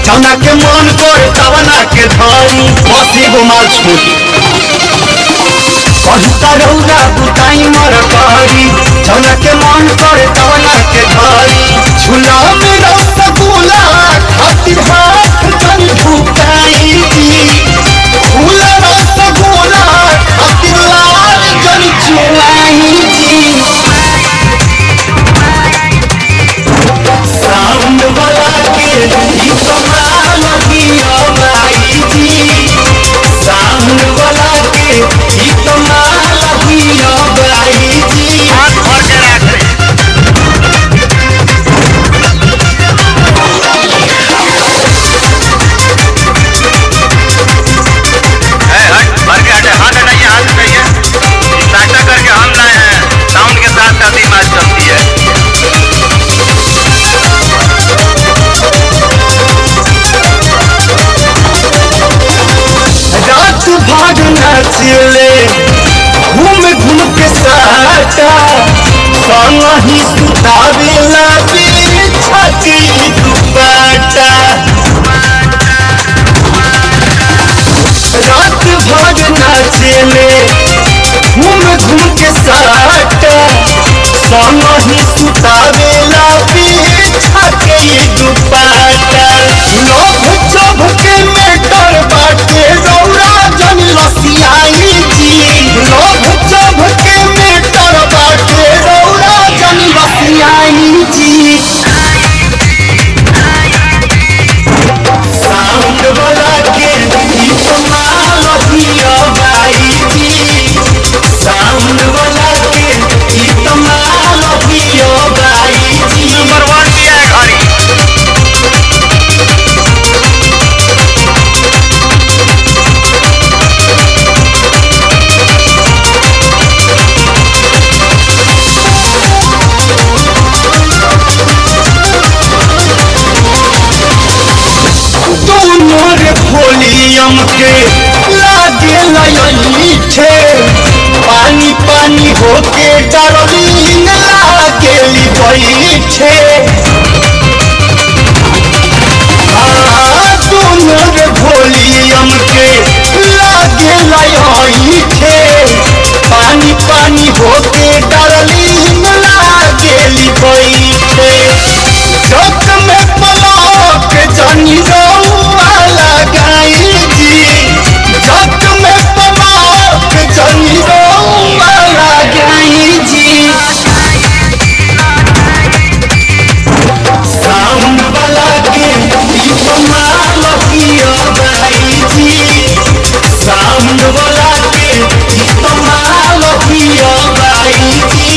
जौना के मन करे तवना के धरी बस एगो माल छोड़ी कहता रौरा बुताई मर करी जौना के मन करे तवना के धरी झूला में रसगुल्ला खातिर हाथ जन झुकाई झूला रसगुल्ला खातिर लाल जन चुआई साउंड वाला के ई कमाल दिया भाई जी साउंड वाला के ई कमाल दिया भाई जी हाथ भर के रख रे हट भर के हटे हाथ हटाइए हाथ हटाइए टाटा करके हम लाए हैं साउंड के साथ साथ ही मैच चलती है रात भर नाचले घूम घूम के साटा संग ही सुतावेला छाती दुपट्टा रात भर नाचले घूम घूम के साटा संग ही सुतावेला छाती दुपट्टा लोभ चोभ के मेटर बाटे रौरा जन लसियाई जी लोभ चोभ के मेटर बाटे रौरा जन लसियाई जी साउंड वाला के ई कमाल दिया भाई जी साउंड वाला के ई कमाल दिया भाई जी नंबर 1 किया है घड़ी दोनों रे वॉल्यूम के लागे लईठे पानी पानी होके डार्लिंग लागेली बैठे दोनों रे वॉल्यूम के लागे लईठे पानी पानी होके डार्लिंग लागेली बैठे जग में पलक जानी रौआ लगाई जी जग में पलक जानी रौआ लगाई जी साउंड वाला के ई कमाल दिया भाई जी साउंड वाला के ई कमाल दिया भाई जी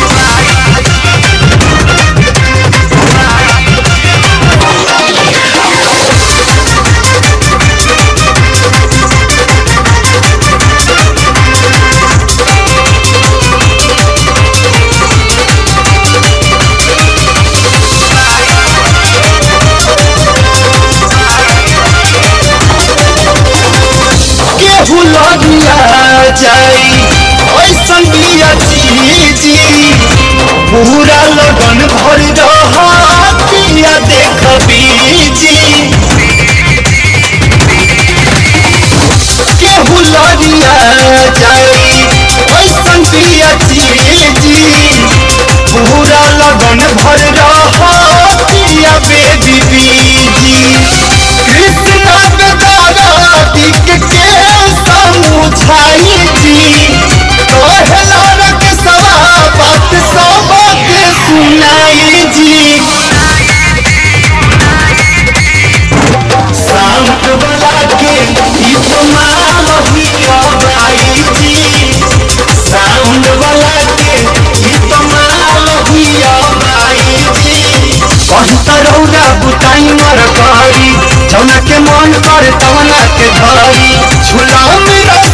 केहू लगिया जाई ऐसन बिया चीजी पूरा लगन भर रहा देख बीजी केहू लगिया जाई ऐसन बिया चीजी पूरा लगन भर रहा बेबी बीजी कृष्णा बेदारा दिख के समझाई जी कहला रख सवा बात सब के सुनाई जी साउंड वाला के ई कमाल दिया भाई जी साउंड वाला के ई कमाल दिया भाई जी कहता रौरा बुताई मर करी जौना के मन करे तवना के धरी झूला में